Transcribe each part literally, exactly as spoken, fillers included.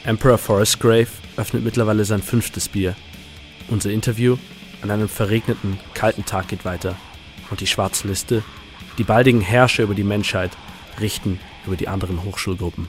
Emperor Forest Grave öffnet mittlerweile sein fünftes Bier. Unser Interview an einem verregneten, kalten Tag geht weiter. Und die schwarze Liste, die baldigen Herrscher über die Menschheit, richten über die anderen Hochschulgruppen.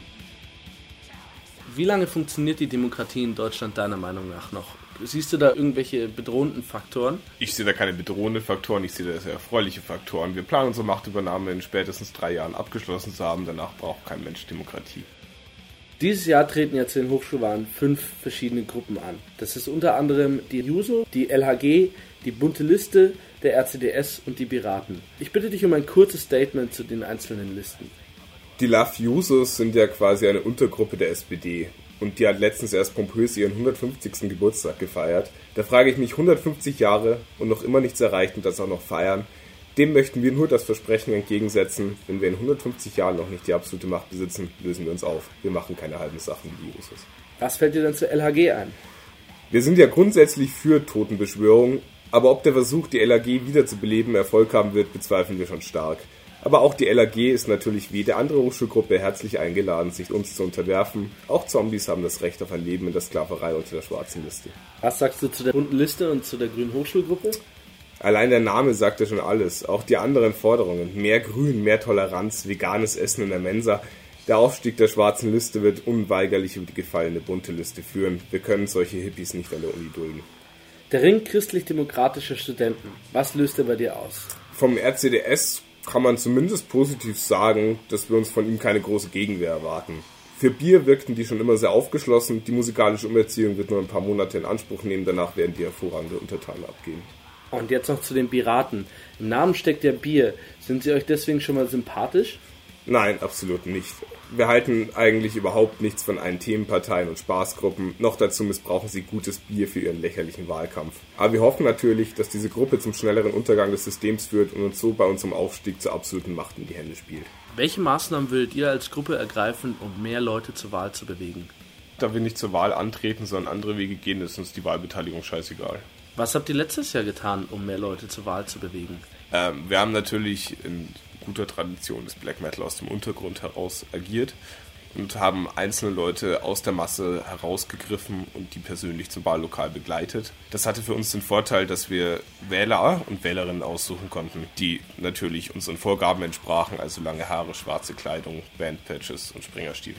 Wie lange funktioniert die Demokratie in Deutschland deiner Meinung nach noch? Siehst du da irgendwelche bedrohenden Faktoren? Ich sehe da keine bedrohenden Faktoren, ich sehe da sehr erfreuliche Faktoren. Wir planen unsere Machtübernahme in spätestens drei Jahren abgeschlossen zu haben, danach braucht kein Mensch Demokratie. Dieses Jahr treten ja zu den Hochschulwahlen fünf verschiedene Gruppen an. Das ist unter anderem die Juso, die L H G, die Bunte Liste, der R C D S und die Piraten. Ich bitte dich um ein kurzes Statement zu den einzelnen Listen. Die L A F-Jusos sind ja quasi eine Untergruppe der S P D und die hat letztens erst pompös ihren hundertfünfzigsten Geburtstag gefeiert. Da frage ich mich, hundertfünfzig Jahre und noch immer nichts erreicht und das auch noch feiern. Dem möchten wir nur das Versprechen entgegensetzen, wenn wir in hundertfünfzig Jahren noch nicht die absolute Macht besitzen, lösen wir uns auf. Wir machen keine halben Sachen wie die Jusos. Was fällt dir dann zur L H G ein? Wir sind ja grundsätzlich für Totenbeschwörung, aber ob der Versuch, die L H G wiederzubeleben, Erfolg haben wird, bezweifeln wir schon stark. Aber auch die L H G ist natürlich wie jede andere Hochschulgruppe herzlich eingeladen, sich uns zu unterwerfen. Auch Zombies haben das Recht auf ein Leben in der Sklaverei unter der schwarzen Liste. Was sagst du zu der bunten Liste und zu der grünen Hochschulgruppe? Allein der Name sagt ja schon alles. Auch die anderen Forderungen. Mehr Grün, mehr Toleranz, veganes Essen in der Mensa. Der Aufstieg der schwarzen Liste wird unweigerlich über die gefallene bunte Liste führen. Wir können solche Hippies nicht an der Uni dulden. Der Ring christlich-demokratischer Studenten. Was löst er bei dir aus? Vom R C D S kann man zumindest positiv sagen, dass wir uns von ihm keine große Gegenwehr erwarten. Für Bier wirkten die schon immer sehr aufgeschlossen. Die musikalische Umerziehung wird nur ein paar Monate in Anspruch nehmen. Danach werden die hervorragende Untertanen abgehen. Und jetzt noch zu den Piraten. Im Namen steckt ja Bier. Sind sie euch deswegen schon mal sympathisch? Nein, absolut nicht. Wir halten eigentlich überhaupt nichts von einen Themenparteien und Spaßgruppen. Noch dazu missbrauchen sie gutes Bier für ihren lächerlichen Wahlkampf. Aber wir hoffen natürlich, dass diese Gruppe zum schnelleren Untergang des Systems führt und uns so bei unserem Aufstieg zur absoluten Macht in die Hände spielt. Welche Maßnahmen würdet ihr als Gruppe ergreifen, um mehr Leute zur Wahl zu bewegen? Da wir nicht zur Wahl antreten, sondern andere Wege gehen, ist uns die Wahlbeteiligung scheißegal. Was habt ihr letztes Jahr getan, um mehr Leute zur Wahl zu bewegen? Ähm, wir haben natürlich in guter Tradition des Black Metal aus dem Untergrund heraus agiert und haben einzelne Leute aus der Masse herausgegriffen und die persönlich zum Wahllokal begleitet. Das hatte für uns den Vorteil, dass wir Wähler und Wählerinnen aussuchen konnten, die natürlich unseren Vorgaben entsprachen, also lange Haare, schwarze Kleidung, Bandpatches und Springerstiefel.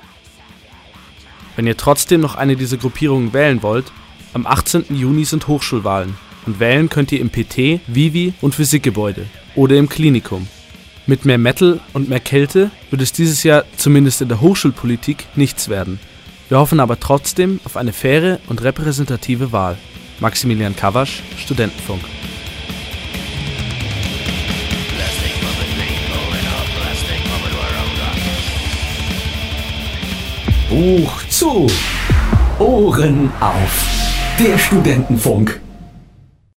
Wenn ihr trotzdem noch eine dieser Gruppierungen wählen wollt, am achtzehnten Juni sind Hochschulwahlen und wählen könnt ihr im P T, Vivi und Physikgebäude oder im Klinikum. Mit mehr Metal und mehr Kälte wird es dieses Jahr zumindest in der Hochschulpolitik nichts werden. Wir hoffen aber trotzdem auf eine faire und repräsentative Wahl. Maximilian Kawasch, Studentenfunk. Buch zu, Ohren auf. Der Studentenfunk.